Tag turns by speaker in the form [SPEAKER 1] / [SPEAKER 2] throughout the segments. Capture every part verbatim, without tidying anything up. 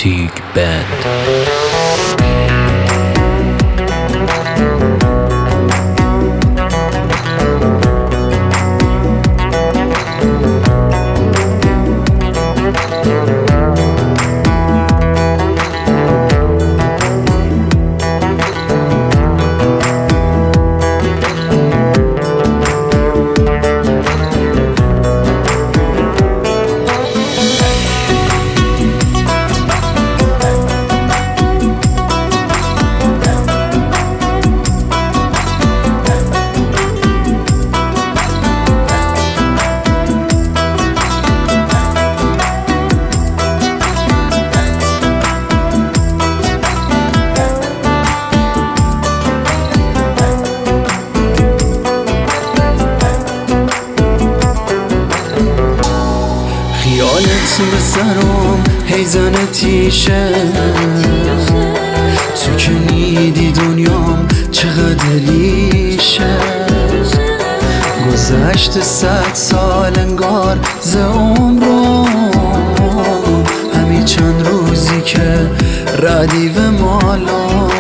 [SPEAKER 1] Big Band.
[SPEAKER 2] خیالت به سرم هیزن تیشه، تو که نیدی دنیام چقدر لیشه. گذشت صد سال انگار ز عمرم، همین چند روزی که ردیف مالم.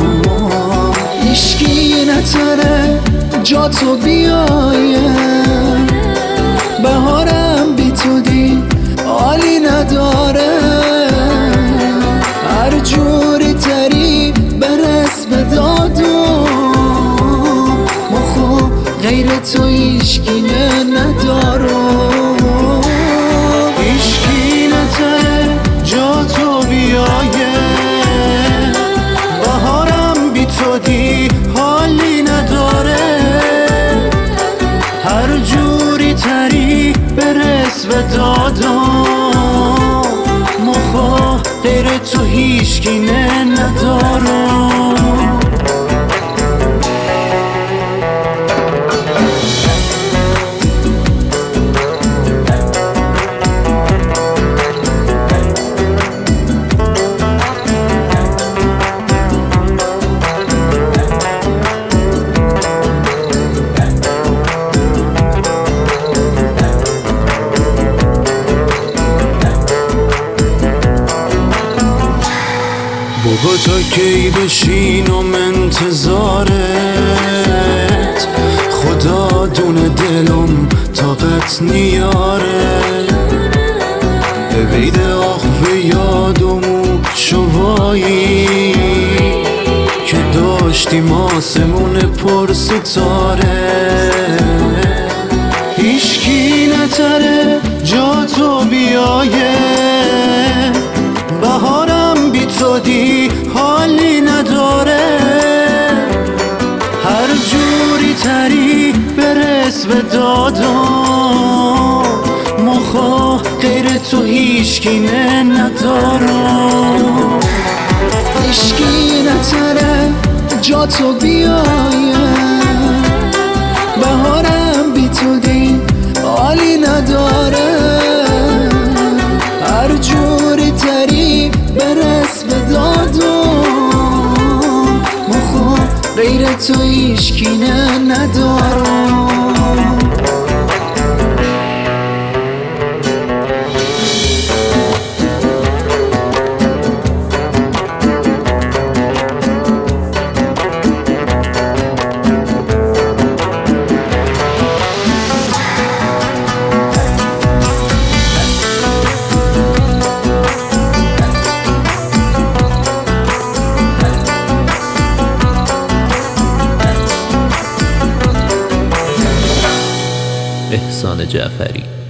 [SPEAKER 2] هیشکی نتره جا تو بیایه، بهارم بی تو دی حالی نداره. هر جوری تری برس به دادم، مخو غیر تو ایشکینه ندارم. ایشکی نتره جا تو بیایه، بهارم بی تو دی حالی نداره. هر جوری تری برس و دادم، مخوا غیر تو هیشگینه ندارم. بابا تا کی بشینم انتظارت، خدا دونه دلم طاقت نیاره. ببیده آخوه یادمو شوایی که داشتیم آسمون پر ستاره. هیشکی نتره جا تو بیایه، بهارم بی تو دی حالی نداره. هر جوری تری برس به دادم، مخوا غیر تو هیشگینه ندارم. هیشکی نتره جا تو بیایه، بهارم بی تو دی حالی نداره. هر جوری تری برس به دادم، مخوا غیر تو ایشکینه ندارم.
[SPEAKER 1] احسان جعفری.